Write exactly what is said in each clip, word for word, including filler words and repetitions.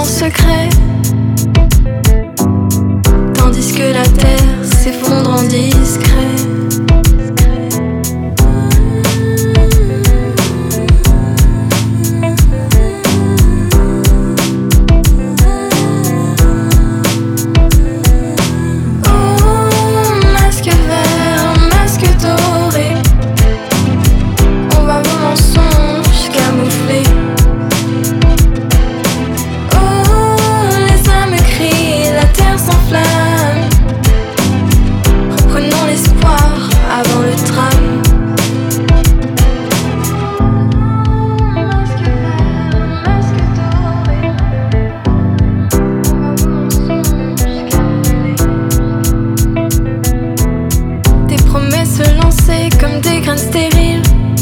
secret, tandis que la terre s'effondre en discret. Comme des graines stériles,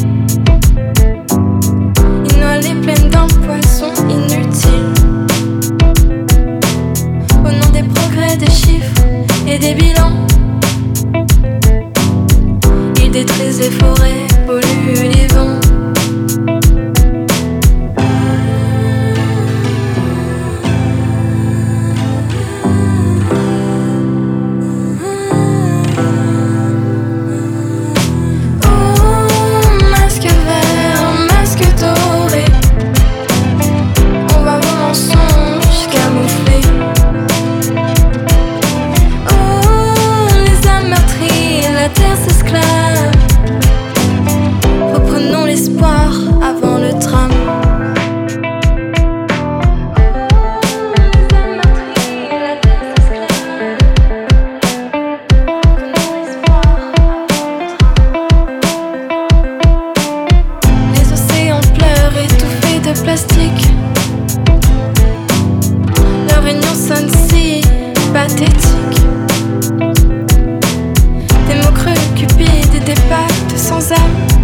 ils noient les plaines d'un poisson inutile. Au nom des progrès, des chiffres et des bilans, ils détruisent les forêts, polluent les vents. Reprenons l'espoir avant le drame. Les océans pleurent étouffés de plastique. Leur réunion sonne si pathétique. Des mots creux, cupides et des pactes sans âme.